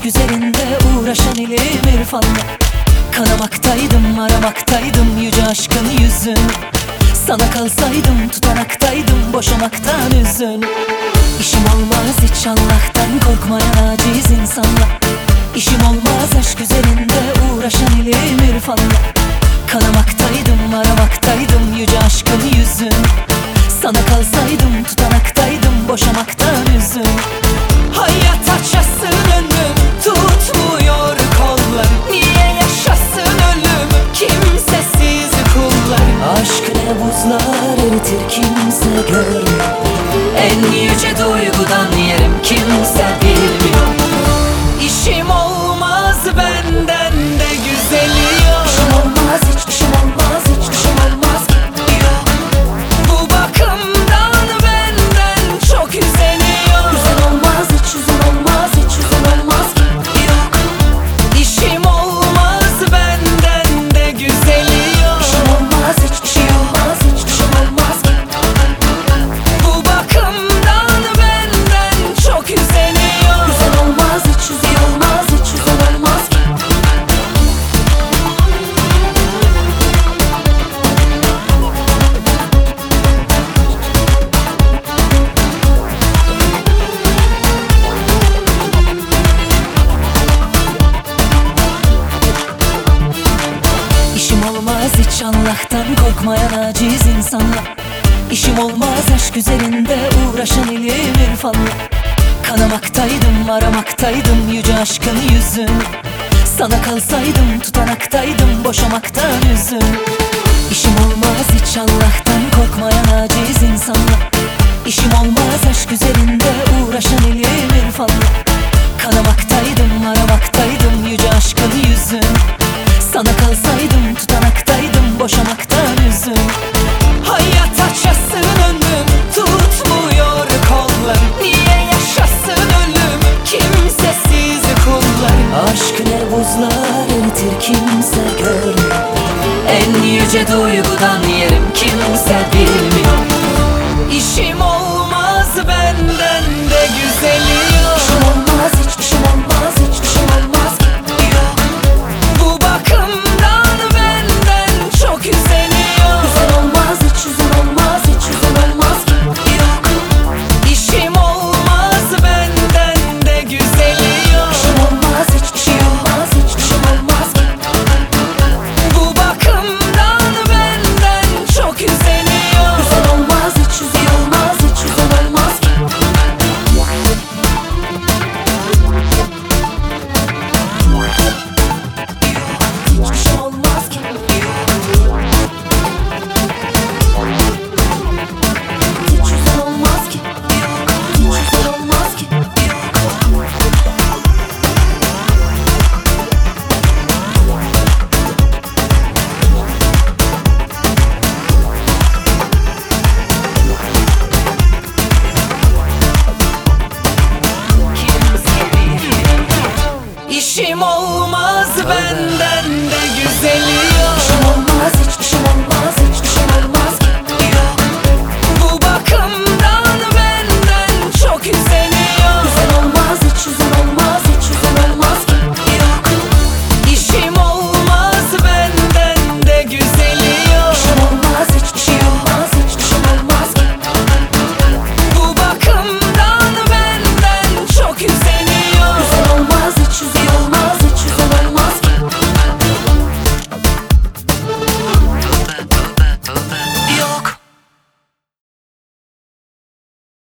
aşk üzerinde uğraşan ilim irfanla. Kanamaktaydım, aramaktaydım yüce aşkın yüzünü. Sana kalsaydım tutanaktaydım, boşamaktan üzün. İşim olmaz hiç Allah'tan korkmayan aciz insanla. İşim olmaz aşk üzerinde uğraşan ilim irfanla. Kanamaktaydım, aramaktaydım yüce aşkın yüzünü. Sana kalsaydım tutanaktaydım, boşamaktan üzün. Hayat açasın önüm, tutmuyor kollarım. Niye yaşasın ölüm kimsesiz kullarım? Aşk ne buzlar eritir kimse görmüyor. En yüce duygudan yerim kimse bilmiyor. İşim olmaz benden de güzeli yok. İşim olmaz hiç, işim olmaz hiç, işim olmaz ki yok. Bu bakımdan benden çok üzeni yok. Üzen olmaz hiç, üzen olmaz hiç, üzen olmaz ki yok. İşim olmaz benden de güzeli yok. İşim olmaz hiç, işim olmaz hiç, işim olmaz ki. Bu bakımdan benden çok üzeni yok. Üzen olmaz hiç, üzen olmaz hiç, üzen olmaz ki. İşim olmaz hiç Allah'tan korkmayan aciz insanla. İşim olmaz aşk üzerinde uğraşan ilim irfanla. Kanamaktaydım, aramaktaydım yüce aşkın yüzünü. Sana kalsaydım tutanaktaydım, boşamaktan üzün. İşim olmaz hiç Allah'tan korkmayan aciz insanla. İşim olmaz aşk üzerinde uğraşan ilim irfanla. Kanamaktaydım, aramaktaydım yüce aşkın yüzünü. Sana kalsaydım tutanaktaydım, boşamaktan üzün. Hayat açasın önüm, tutmuyor kollarım. Niye yaşasın ölüm kimsesiz kullarım? Aşk ne buzlar eritir kimse görmüyor. En yüce duygudan yerim kimse bilmiyor. İşim olmaz benden de güzeli yok. İşim olmaz hiç, işim olmaz hiç, işim olmaz ki yok. Bu bakımdan benden çok üzeni yok. Üzen olmaz hiç, üzen olmaz hiç, üzen olmaz ki yok. İşim olmaz benden de güzeli yok. İşim olmaz hiç, işim olmaz hiç, işim olmaz ki. Bu bakımdan benden çok üzeni yok. Üzen olmaz hiç, üzen olmaz hiç, üzen olmaz ki. Hiçbir şey olmaz ki. Hiç güzel olmaz ki. Hiç güzel olmaz ki. İşim olmaz benden de güzeli yok. İşim olmaz hiç, işim olmaz.